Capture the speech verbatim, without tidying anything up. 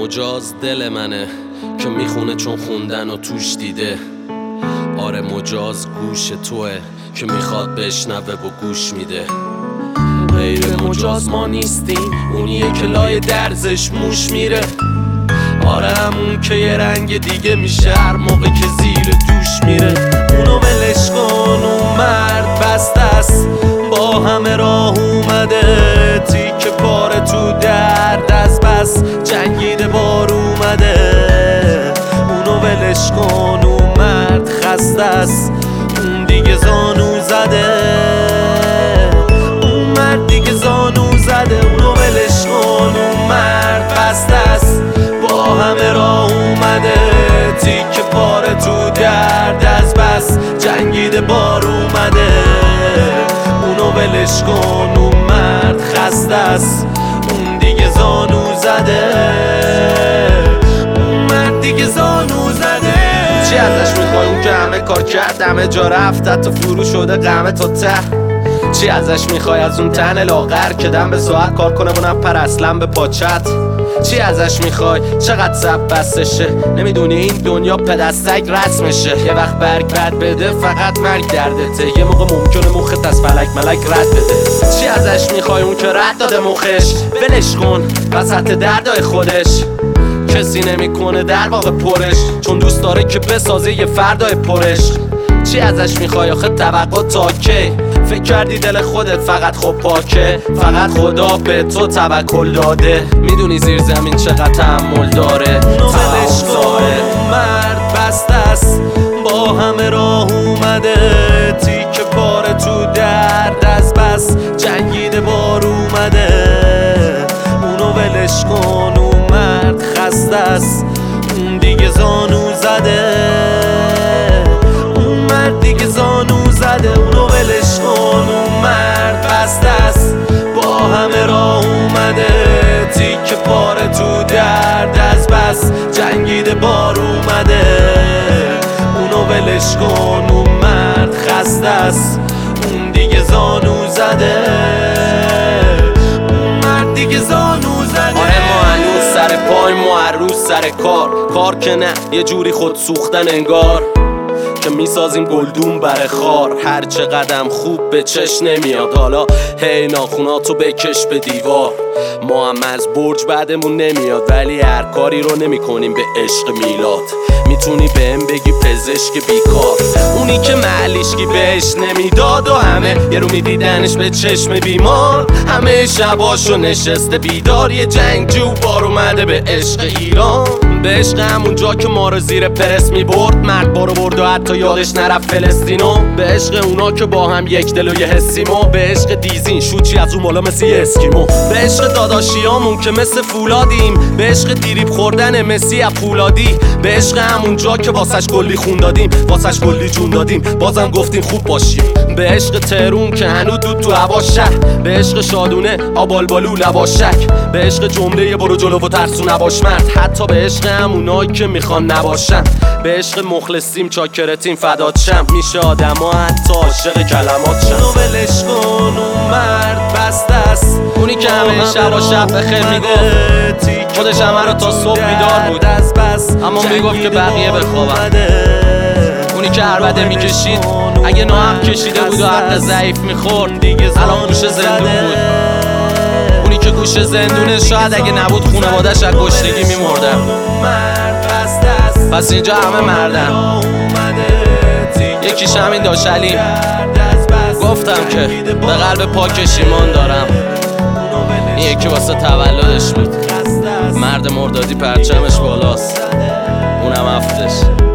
مجاز دل منه که میخونه چون خوندن و توش دیده. آره مجاز گوش توه که میخواد بشنوه و گوش میده. غیر مجاز ما نیستیم، اونیه که لای درزش موش میره. آره همون که یه رنگ دیگه میشه هر موقع که زیر دوش میره. اونو ولش کن، اون مرد بسته است، با همه راه اومده. تیک پاره تو درد از بس جنگیده بار اومده. اونو ولش کن، اون مرد خسته است، اون دیگه زانو زده. اون مرد دیگه زانو زده. اونو ولش کن، اون مرد بسته است، با همه راه اومده. تیک پاره تو درد از بس جنگیده بار اومده. اونو ولش کن، اون مرد خسته است، اون دیگه زانو زده. اون مرد دیگه زانو زده. چی ازش میخوای اون که همه کار کرد، همه جا رفت، حتی فرو شده غمه تا ته؟ چی ازش میخوای از اون تن لاغر که دم به ساعت کار کنه و نپر اصلا به پاچت؟ چی ازش میخوای؟ چقدر سب بستشه؟ نمیدونی این دنیا پدستک رسمشه. یه وقت برگ بد بده فقط مرگ دردته. یه موقع ممکنه مخت از فلک ملک رد بده. چی ازش میخوای اون که رد داده مخش؟ ولش کن وسط دردای خودش. کسی نمیکنه در واقع پرش، چون دوست داره که بسازه یه فردای پرش. چی ازش میخوای آخه توقع تا کی؟ فکر کردی دل خودت فقط خب پاکه؟ فقط خدا به تو توکل داده. میدونی زیر زمین چقدر تحمل داره. اونو ولش کن، مرد بسته است، با همه راه اومده. تیک پاره تو درد از بس جنگیده بار اومده. اونو ولش کن، اون مرد خسته است، اون دیگه زانو زده. اون مرد دیگه زانو زده. اونو ولش کن، اون مرد بسته است، با همه راه اومده. تیک پاره تو درد از بس جنگیده بار اومده. اونو ولش کن، اون مرد خسته است، اون دیگه زانو زده. اون مرد دیگه زانو زده. آره ما هنوز سر پای، ما هر روز سر کار. کار که نه یه جوری خود سوختن انگار که میسازیم گلدون بر خار. هر چه قدم خوب به چش نمیاد. حالا هی ناخوناتو بکش به دیوار. ما هم از برج بعدمون نمیاد، ولی هر کاری رو نمی کنیم به عشق میلاد. میتونی بهم بگی پزشک بیکار، اونی که معلیشکی بهش نمیداد و همه یه رو میدیدنش به چشم بیمار. همه شباشو نشسته بیدار، یه جنگجو بار اومده به عشق ایران. به عشق همون جا که ما رو زیر پرس میبرد، مرد بارو برد و حتی یادش نرفت فلسطینو. به عشق اونا که با هم یک دل و یه حسیمو. به عشق دیزین شوچی از اون بالا مثل یه اسکیمو. به عشق داداشیامون که مثل فولادیم. به عشق دیریب خوردن مسی از پولادی. به عشق همون جا که واسش کلی خون دادیم، واسش کلی جون دادیم، بازم گفتیم خوب باشیم. به عشق تهرون که هنو دود تو هوا شهر. به عشق شادونه آبالبالو لباشک. به عشق جمله برو جلو و ترسو نباش مرد، حتی به عشق همونایی که میخوان نباشن. به عشق مخلصیم چاکرتیم فدات شم. میشه آدم ها حتی عاشق کلمات شن. اونو ولش کن، اون مرد بسته است، اونی که همه شب و شب بخیر میگفت. خودش همه رو تا صبح بیدار بود، اما میگفت که بقیه بخوابن. اونی که عربده میکشید اگه ناحق کشیده بود و حق ضعیف میخورد، الان گوش زندون بود. اونی که گوش زندونه شاید اگه نبود خونوادش از گشنگی میمردن. پس اینجا همه مردن. یکیش همین داشتیم. گفتم که به قلب پاکش ایمان دارم. این یکی واسه تولدش بود. مرد مردادی پرچمش بالاست، اونم هفتش.